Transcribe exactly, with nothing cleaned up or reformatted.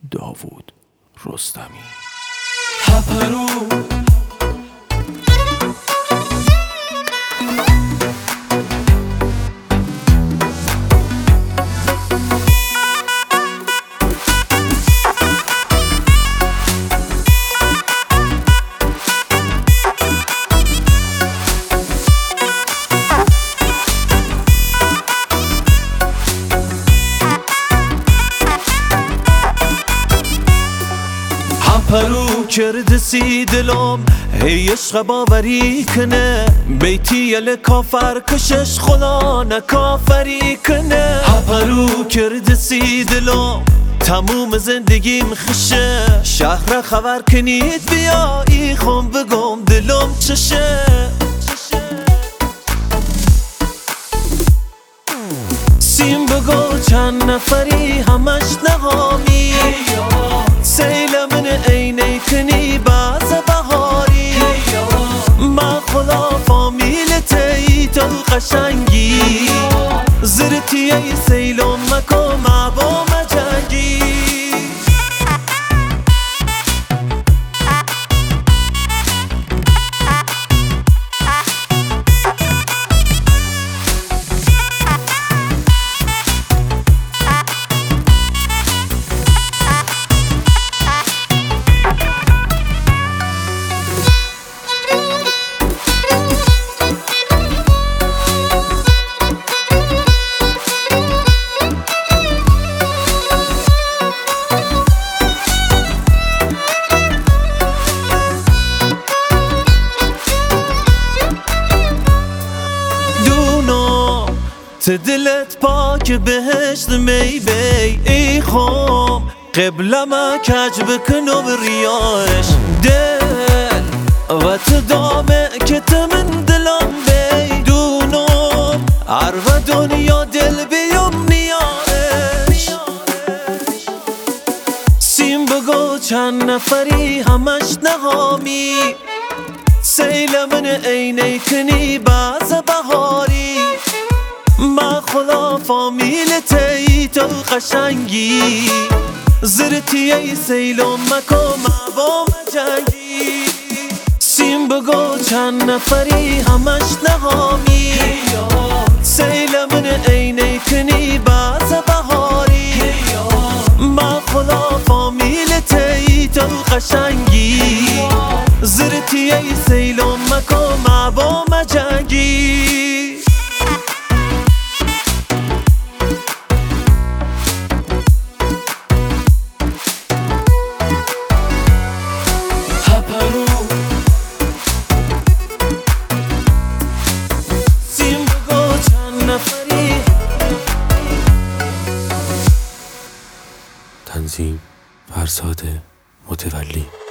داوود رستمی. هپرو پرو کرد سی دلم هی عشق باوری کنه بیتی یل کافر کشش خدا نکافری کنه. پرو کرد سی دلم تموم زندگیم خشه شهر خبر کنید بیا ای خون بگم دلم چشه. سیم بگو چند نفری همش نهامی سیل من عینه کنی باز بهاری ما خدا فامیل تی تو قشنگی زرتی ای سیلم مکو ما با مجنگی. دلت پاک بهشت می بی ای خوم قبل ما کج بکنم ریاش دل و تو دامه که من دلم بی دونم عرو دنیا دل بیم نیارش. سیم بگو چند نفری همش نهامی سیل من عینه کنی باز بهاری ما خدا فامیل تی تو قشنگی زرتی ای سیلم مکو ما با مجنگی. سیم بگو چند نفری همش نهامی سیل من عینه کنی باز بهاری ما خدا فامیل تی تو قشنگی زرتی ای سیلم مکو ما با مجنگی. تنظیم فرزاد متولی.